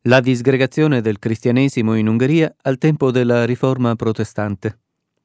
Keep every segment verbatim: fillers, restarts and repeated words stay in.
La disgregazione del cristianesimo in Ungheria al tempo della riforma protestante.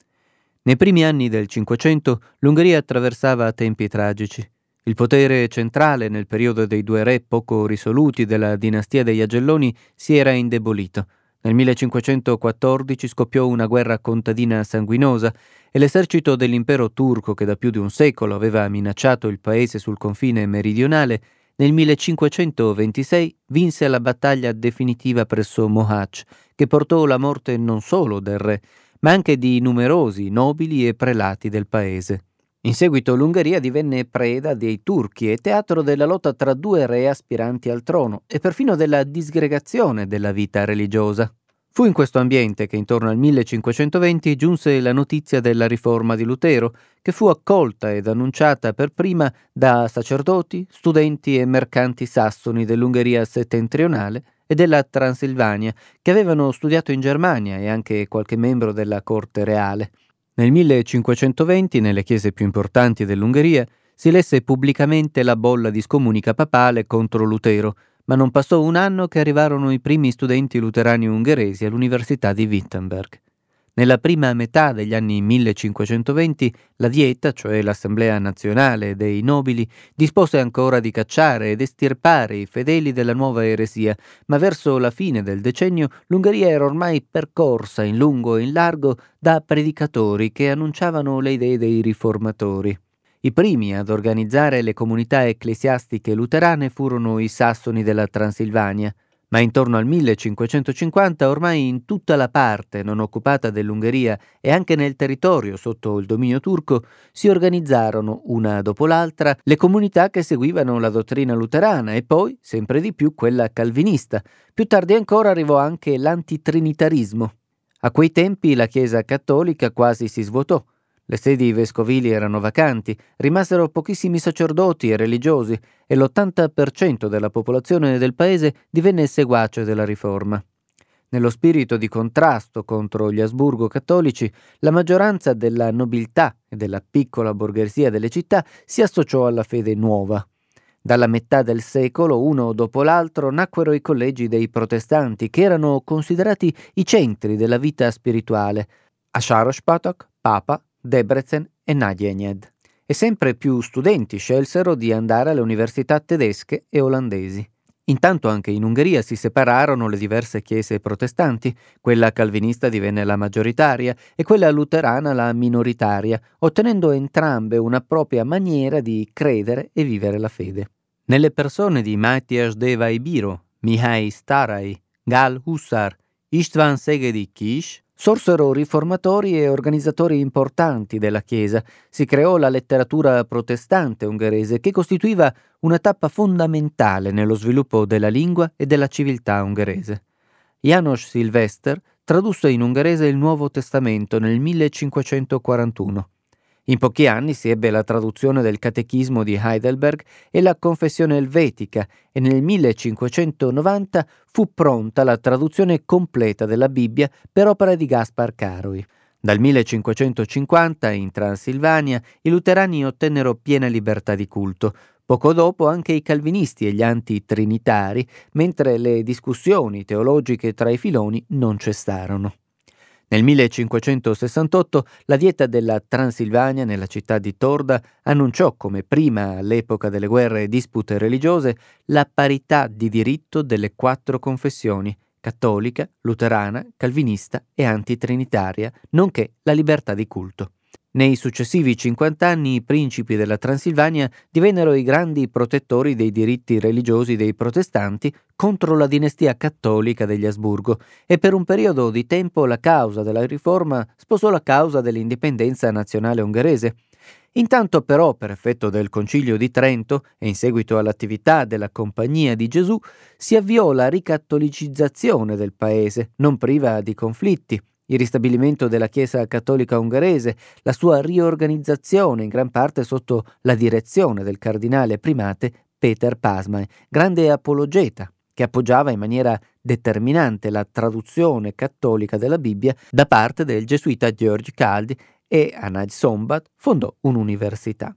Nei primi anni del Cinquecento l'Ungheria attraversava tempi tragici. Il potere centrale nel periodo dei due re poco risoluti della dinastia degli Agelloni si era indebolito. Nel millecinquecentoquattordici scoppiò una guerra contadina sanguinosa e l'esercito dell'impero turco, che da più di un secolo aveva minacciato il paese sul confine meridionale, nel millecinquecentoventisei vinse la battaglia definitiva presso Mohacs, che portò la morte non solo del re, ma anche di numerosi nobili e prelati del paese. In seguito l'Ungheria divenne preda dei turchi e teatro della lotta tra due re aspiranti al trono e perfino della disgregazione della vita religiosa. Fu in questo ambiente che intorno al millecinquecentoventi giunse la notizia della riforma di Lutero, che fu accolta ed annunciata per prima da sacerdoti, studenti e mercanti sassoni dell'Ungheria settentrionale e della Transilvania, che avevano studiato in Germania, e anche qualche membro della corte reale. Nel millecinquecentoventi, nelle chiese più importanti dell'Ungheria, si lesse pubblicamente la bolla di scomunica papale contro Lutero, ma non passò un anno che arrivarono i primi studenti luterani ungheresi all'Università di Wittenberg. Nella prima metà degli anni millecinquecentoventi la Dieta, cioè l'Assemblea nazionale dei nobili, dispose ancora di cacciare ed estirpare i fedeli della nuova eresia, ma verso la fine del decennio l'Ungheria era ormai percorsa in lungo e in largo da predicatori che annunciavano le idee dei riformatori. I primi ad organizzare le comunità ecclesiastiche luterane furono i sassoni della Transilvania, ma intorno al millecinquecentocinquanta ormai in tutta la parte non occupata dell'Ungheria e anche nel territorio sotto il dominio turco si organizzarono, una dopo l'altra, le comunità che seguivano la dottrina luterana e poi, sempre di più, quella calvinista. Più tardi ancora arrivò anche l'antitrinitarismo. A quei tempi la Chiesa cattolica quasi si svuotò. Le sedi vescovili erano vacanti, rimasero pochissimi sacerdoti e religiosi e l'ottanta per cento della popolazione del paese divenne seguace della riforma. Nello spirito di contrasto contro gli Asburgo cattolici, la maggioranza della nobiltà e della piccola borghesia delle città si associò alla fede nuova. Dalla metà del secolo, uno dopo l'altro, nacquero i collegi dei protestanti, che erano considerati i centri della vita spirituale. A Sarospatak, Papa, Debrecen e Nagyenyed, e sempre più studenti scelsero di andare alle università tedesche e olandesi. Intanto anche in Ungheria si separarono le diverse chiese protestanti, quella calvinista divenne la maggioritaria e quella luterana la minoritaria, ottenendo entrambe una propria maniera di credere e vivere la fede. Nelle persone di Mátyás Dévai Bíró, Mihály Sztáray, Gál Huszár, István Szegedi Kiss sorsero riformatori e organizzatori importanti della Chiesa. Si creò la letteratura protestante ungherese, che costituiva una tappa fondamentale nello sviluppo della lingua e della civiltà ungherese. János Szilveszter tradusse in ungherese il Nuovo Testamento nel millecinquecentoquarantuno. In pochi anni si ebbe la traduzione del Catechismo di Heidelberg e la Confessione elvetica, e nel millecinquecentonovanta fu pronta la traduzione completa della Bibbia per opera di Gaspar Károlyi. Dal millecinquecentocinquanta, in Transilvania, i luterani ottennero piena libertà di culto. Poco dopo anche i calvinisti e gli antitrinitari, mentre le discussioni teologiche tra i filoni non cessarono. Nel millecinquecentosessantotto la Dieta della Transilvania, nella città di Torda, annunciò, come prima all'epoca delle guerre e dispute religiose, la parità di diritto delle quattro confessioni: cattolica, luterana, calvinista e antitrinitaria, nonché la libertà di culto. Nei successivi cinquant'anni i principi della Transilvania divennero i grandi protettori dei diritti religiosi dei protestanti contro la dinastia cattolica degli Asburgo, e per un periodo di tempo la causa della riforma sposò la causa dell'indipendenza nazionale ungherese. Intanto però, per effetto del Concilio di Trento e in seguito all'attività della Compagnia di Gesù, si avviò la ricattolicizzazione del paese, non priva di conflitti. Il ristabilimento della Chiesa cattolica ungherese, la sua riorganizzazione in gran parte sotto la direzione del cardinale primate Péter Pázmány, grande apologeta, che appoggiava in maniera determinante la traduzione cattolica della Bibbia da parte del gesuita György Káldi, e a Nagy-Szombat fondò un'università.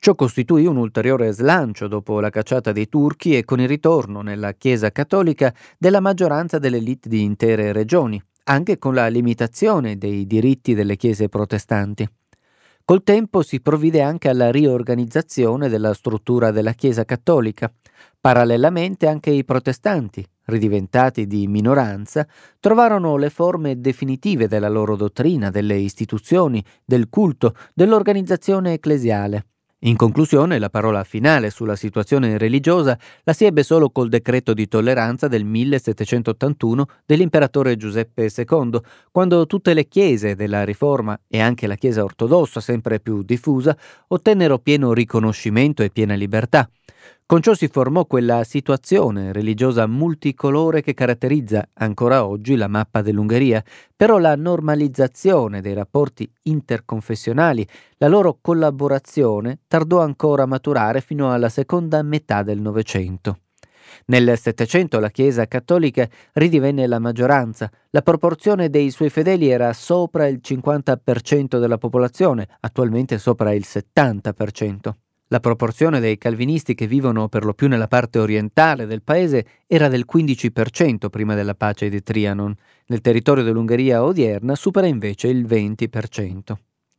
Ciò costituì un ulteriore slancio dopo la cacciata dei turchi e con il ritorno nella Chiesa cattolica della maggioranza delle élite di intere regioni, anche con la limitazione dei diritti delle chiese protestanti. Col tempo si provvide anche alla riorganizzazione della struttura della Chiesa cattolica. Parallelamente anche i protestanti, ridiventati di minoranza, trovarono le forme definitive della loro dottrina, delle istituzioni, del culto, dell'organizzazione ecclesiale. In conclusione, la parola finale sulla situazione religiosa la si ebbe solo col decreto di tolleranza del millesettecentottantuno dell'imperatore Giuseppe secondo, quando tutte le chiese della Riforma e anche la Chiesa ortodossa, sempre più diffusa, ottennero pieno riconoscimento e piena libertà. Con ciò si formò quella situazione religiosa multicolore che caratterizza ancora oggi la mappa dell'Ungheria, però la normalizzazione dei rapporti interconfessionali, la loro collaborazione tardò ancora a maturare fino alla seconda metà del Novecento. Nel Settecento la Chiesa cattolica ridivenne la maggioranza, la proporzione dei suoi fedeli era sopra il cinquanta per cento della popolazione, attualmente sopra il settanta per cento. La proporzione dei calvinisti che vivono per lo più nella parte orientale del paese era del quindici per cento prima della pace di Trianon. Nel territorio dell'Ungheria odierna supera invece il venti per cento.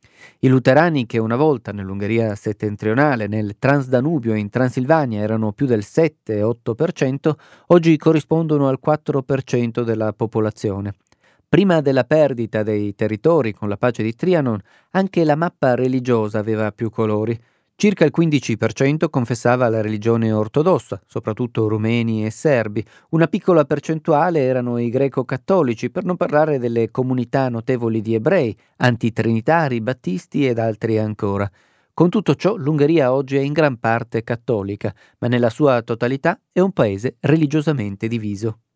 I luterani, che una volta nell'Ungheria settentrionale, nel Transdanubio e in Transilvania erano più del sette otto per cento, oggi corrispondono al quattro per cento della popolazione. Prima della perdita dei territori con la pace di Trianon, anche la mappa religiosa aveva più colori. Circa il quindici per cento confessava la religione ortodossa, soprattutto rumeni e serbi. Una piccola percentuale erano i greco-cattolici, per non parlare delle comunità notevoli di ebrei, antitrinitari, battisti ed altri ancora. Con tutto ciò, l'Ungheria oggi è in gran parte cattolica, ma nella sua totalità è un paese religiosamente diviso.